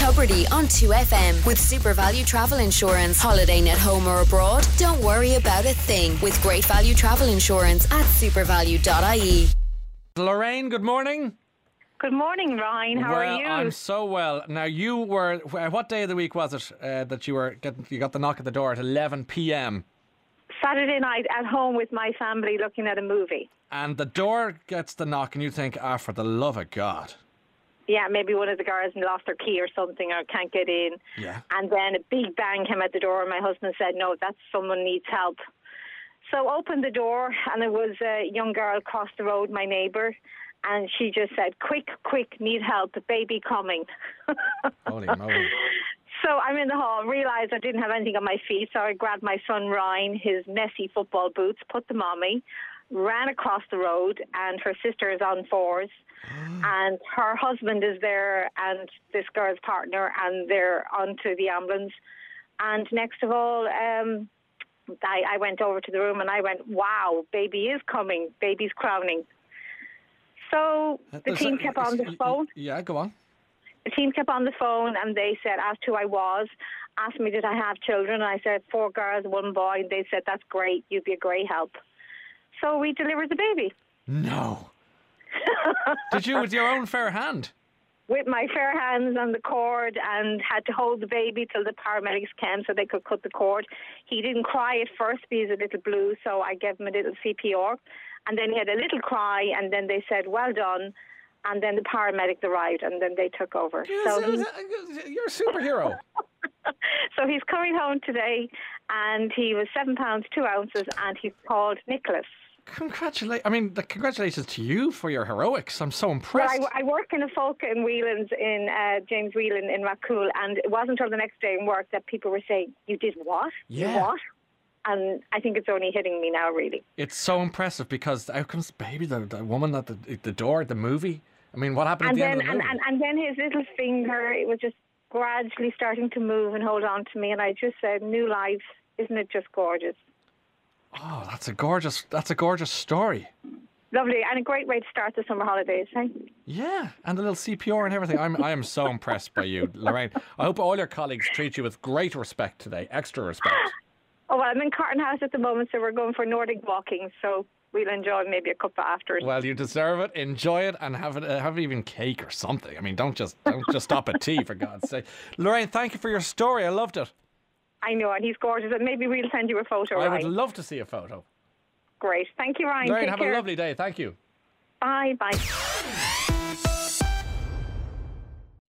Tubridy on 2FM with Super Value Travel Insurance. Holidaying at home or abroad? Don't worry about a thing with Great Value Travel Insurance at supervalue.ie. Lorraine, good morning. Good morning, Ryan. How are you? I'm so well. Now, you were... What day of the week was it that you got the knock at the door at 11 p.m? Saturday night at home with my family looking at a movie. And the door gets the knock and you think, for the love of God. Yeah, maybe one of the girls lost their key or something or can't get in. Yeah. And then a big bang came at the door and my husband said, no, that's someone needs help. So opened the door and there was a young girl across the road, my neighbour, and she just said, quick, need help, baby coming. Holy moly. So I'm in the hall, realised I didn't have anything on my feet, so I grabbed my son Ryan, his messy football boots, put them on me, ran across the road, and her sister is on fours, and her husband is there, and this girl's partner, and they're onto the ambulance. And next of all, I went over to the room and I went, wow, baby is coming, baby's crowning. So the team kept on the phone. Yeah, go on. The team kept on the phone and they said, asked who I was, asked me did I have children, and I said 4 girls, 1 boy, and they said, that's great, you'd be a great help. So we delivered the baby. No. Did you with your own fair hand? With my fair hands on the cord, and had to hold the baby till the paramedics came so they could cut the cord. He didn't cry at first because he was a little blue, so I gave him a little CPR. And then he had a little cry, and then they said, well done. And then the paramedics arrived, and then they took over. You're a superhero. So he's coming home today, and he was 7 pounds 2 ounces, and he's called Nicholas. Congratulations to you for your heroics. I'm so impressed. Well, I work in a folk in Whelan's in James Whelan in Racool, and it wasn't until the next day in work that people were saying, you did what? Yeah. You what? And I think it's only hitting me now, really. It's so impressive because out comes baby, the woman at the door at the movie. I mean, what happened at the end of the movie? And then his little finger, it was just gradually starting to move and hold on to me, and I just said, new life, isn't it just gorgeous? Oh, that's a gorgeous story. Lovely, and a great way to start the summer holidays, hey? Yeah, and the little CPR and everything. I am so impressed by you, Lorraine. I hope all your colleagues treat you with great respect today, extra respect. Oh, well, I'm in Carton House at the moment, so we're going for Nordic walking, so we'll enjoy maybe a cup after. Well, you deserve it. Enjoy it and have even cake or something. I mean, don't just stop at tea, for God's sake. Lorraine, thank you for your story. I loved it. I know, and he's gorgeous, and maybe we'll send you a photo, I Ryan. would love to see a photo. Great. Thank you, Ryan. Lorraine, Take have care. a lovely day. Thank you. Bye.